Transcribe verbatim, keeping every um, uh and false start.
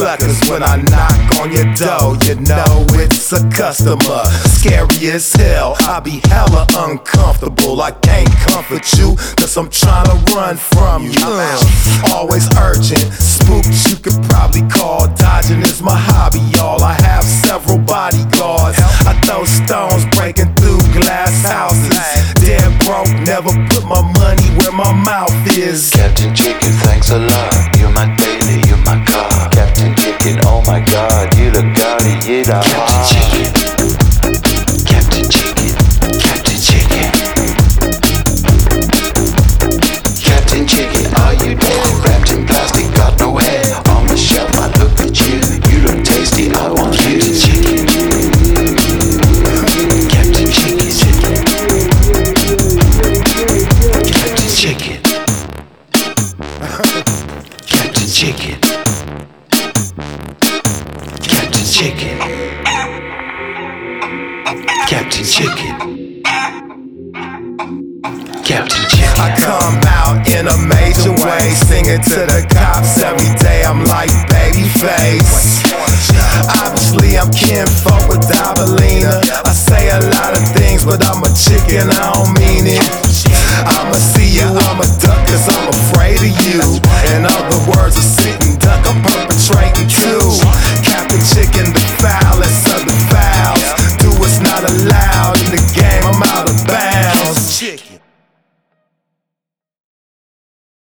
suckers. When I knock on your door, you know it's a customer. Scary as hell, I be hella uncomfortable. I can't comfort you, cause I'm trying to run from you. uh, Always urgent, spooks you could probably call. Dodging is my hobby, y'all. I have several bodyguards. I throw stones breaking through glass houses. Dead broke, never put my money where my mouth is. Captain Chicken, thanks a lot. You're my daily, you're my car. Captain Chicken, oh my god, you look gaudy, you the Captain Chicken, Captain Chicken, Captain Chicken, Captain Chicken, are you dead? Wrapped in plastic, got no head. On the shelf, I look at you. You look tasty, I want you. Captain Chicken, Captain Chicken, Captain Chicken, Captain Chicken, Captain Chicken, Captain Chicken. I come out in a major way, singing to the cops every day. I'm like Babyface. Obviously I'm kinfolk with Dabalina. I say a lot of things, but I'm a chicken, I don't mean it. I'ma see you, I'ma duck, cause I'm afraid of you.